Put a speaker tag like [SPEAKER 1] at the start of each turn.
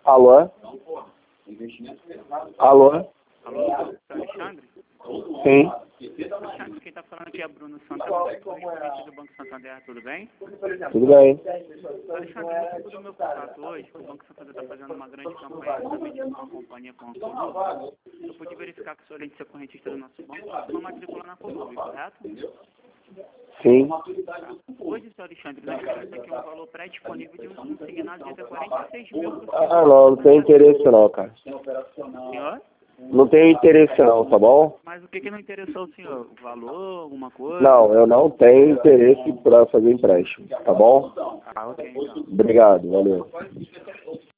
[SPEAKER 1] Alô? Alô?
[SPEAKER 2] Alô, Alexandre?
[SPEAKER 1] Sim.
[SPEAKER 2] Alexandre, quem está falando aqui é Bruno Santander, correspondente do Banco Santander, tudo bem?
[SPEAKER 1] Tudo bem.
[SPEAKER 2] Alexandre, no motivo do meu contato hoje, o Banco Santander está fazendo uma grande campanha também de uma companhia com a Colub. Eu pude verificar que o senhor, além de ser correntista do nosso banco, uma matrícula na Colub, correto?
[SPEAKER 1] Sim.
[SPEAKER 2] Hoje, senhor Alexandre, nós temos aqui um valor pré-disponível de um consignado de até 46 mil por
[SPEAKER 1] Ah, não tenho interesse não, cara.
[SPEAKER 2] Senhor?
[SPEAKER 1] Não tenho interesse não, tá bom?
[SPEAKER 2] Mas o que não interessou o senhor? O valor, alguma coisa?
[SPEAKER 1] Não, eu não tenho interesse para fazer empréstimo, tá bom?
[SPEAKER 2] Ah, ok, então.
[SPEAKER 1] Obrigado, valeu.